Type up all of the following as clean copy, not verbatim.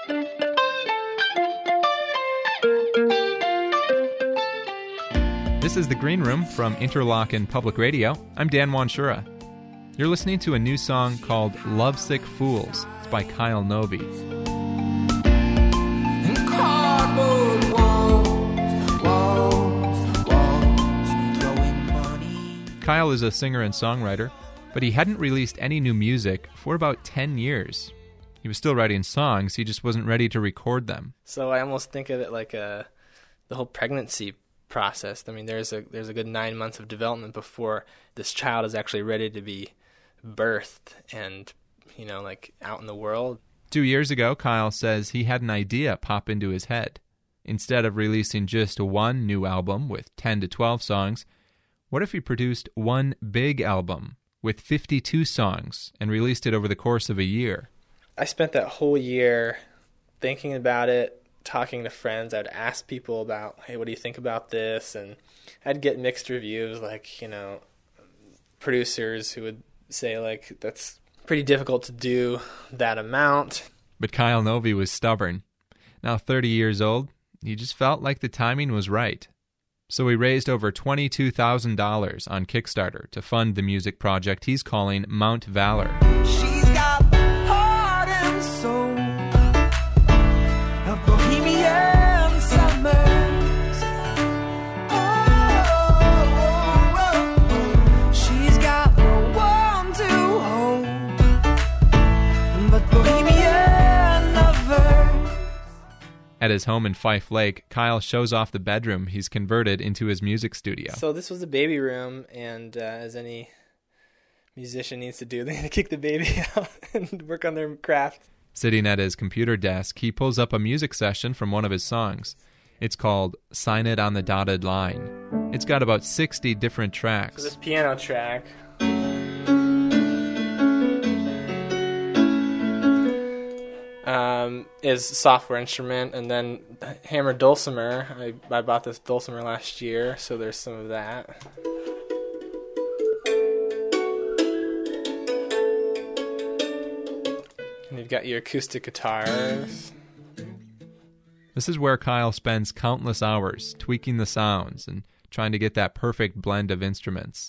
This is The Green Room from Interlochen Public Radio. I'm Dan Wanshura. You're listening to a new song called Lovesick Fools. It's by Kyle Novy. Kyle is a singer and songwriter, but he hadn't released any new music for about 10 years. He was still writing songs, he just wasn't ready to record them. So I almost think of it like the whole pregnancy process. I mean, there's a good 9 months of development before this child is actually ready to be birthed and, like out in the world. 2 years ago, Kyle says he had an idea pop into his head. Instead of releasing just one new album with 10 to 12 songs, what if he produced one big album with 52 songs and released it over the course of a year? I spent that whole year thinking about it, talking to friends. I'd ask people about, hey, what do you think about this? And I'd get mixed reviews, like, producers who would say, like, that's pretty difficult to do that amount. But Kyle Novy was stubborn. Now 30 years old, he just felt like the timing was right. So he raised over $22,000 on Kickstarter to fund the music project he's calling Mount Valor. She's got heart and soul of bohemian summers. Oh, she's got no one to hold but bohemian lovers. At his home in Fife Lake, Kyle shows off the bedroom he's converted into his music studio. So this was the baby room, and as any musician needs to do, they need to kick the baby out and work on their craft. Sitting at his computer desk, he pulls up a music session from one of his songs. It's called Sign It on the Dotted Line. It's got about 60 different tracks. So this piano track is software instrument, and then hammered dulcimer. I bought this dulcimer last year, so there's some of that. And you've got your acoustic guitars. This is where Kyle spends countless hours tweaking the sounds and trying to get that perfect blend of instruments.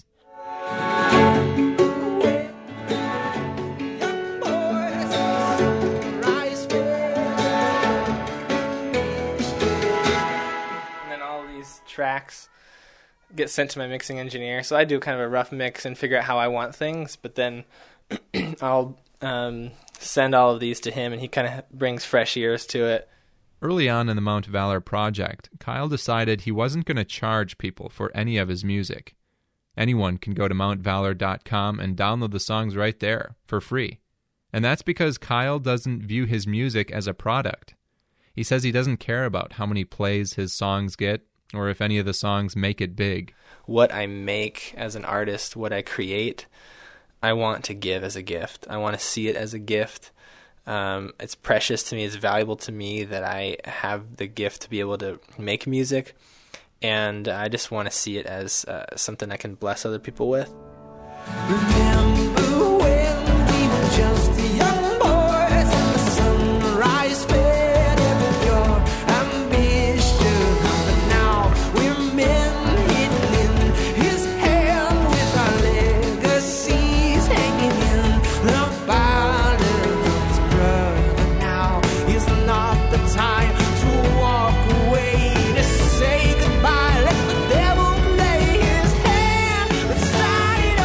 Tracks get sent to my mixing engineer, so I do kind of a rough mix and figure out how I want things, but then I'll send all of these to him, and he kind of brings fresh ears to it. Early on in the Mount Valor project, Kyle decided he wasn't going to charge people for any of his music. Anyone can go to mountvalor.com and download the songs right there for free. And that's because Kyle doesn't view his music as a product. He says he doesn't care about how many plays his songs get, or if any of the songs make it big. What I make as an artist, what I create, I want to give as a gift. I want to see it as a gift. It's precious to me, it's valuable to me that I have the gift to be able to make music, and I just want to see it as something I can bless other people with. Remember when we were just young boys and the sunrise fed every your ambition, but now we're men hidden in his hand with our legacies hanging in the balance. Brother, now is not the time to walk away, to say goodbye. Let the devil play his hand beside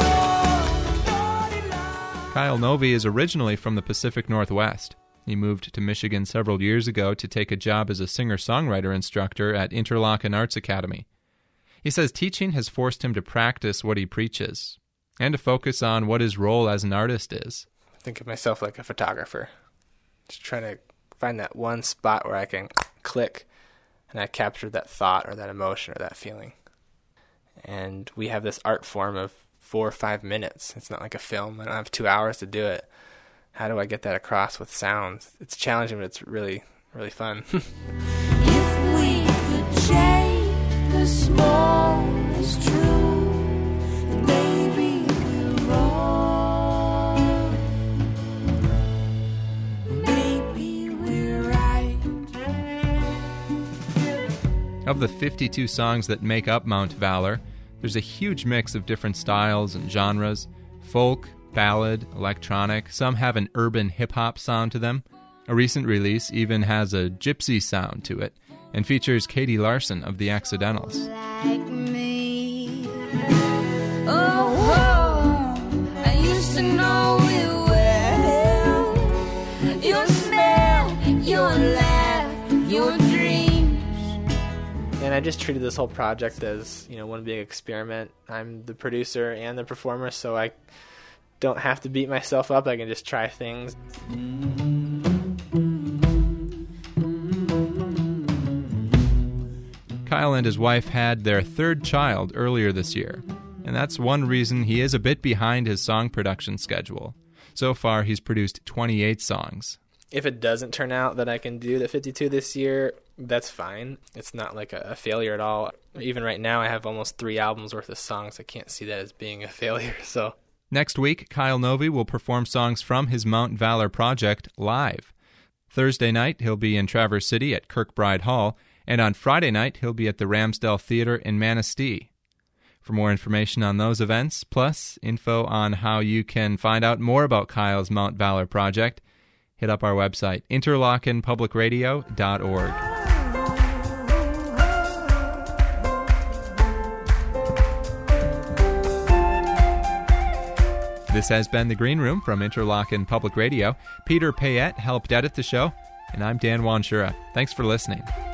us. Kyle Novy is originally from the Pacific Northwest. He moved to Michigan several years ago to take a job as a singer-songwriter instructor at Interlochen Arts Academy. He says teaching has forced him to practice what he preaches and to focus on what his role as an artist is. I think of myself like a photographer, just trying to find that one spot where I can click and I capture that thought or that emotion or that feeling. And we have this art form of 4 or 5 minutes. It's not like a film. I don't have 2 hours to do it. How do I get that across with sounds? It's challenging, but it's really, really fun. If we could change the smallest truth, then maybe we're wrong. Maybe we're Of the 52 songs that make up Mount Valor, there's a huge mix of different styles and genres: folk, ballad, electronic. Some have an urban hip-hop sound to them. A recent release even has a gypsy sound to it and features Katie Larson of The Accidentals. Like me. Oh, I used to know you well. Your smell, your laugh, your dreams. And I just treated this whole project as, one big experiment. I'm the producer and the performer, so I don't have to beat myself up. I can just try things. Kyle and his wife had their third child earlier this year, and that's one reason he is a bit behind his song production schedule. So far, he's produced 28 songs. If it doesn't turn out that I can do the 52 this year, that's fine. It's not like a failure at all. Even right now, I have almost 3 albums worth of songs. I can't see that as being a failure. So next week, Kyle Novi will perform songs from his Mount Valor project live. Thursday night, he'll be in Traverse City at Kirkbride Hall, and on Friday night, he'll be at the Ramsdell Theater in Manistee. For more information on those events, plus info on how you can find out more about Kyle's Mount Valor project, hit up our website, interlochenpublicradio.org. This has been The Green Room from Interlochen Public Radio. Peter Payette helped edit the show, and I'm Dan Wanshura. Thanks for listening.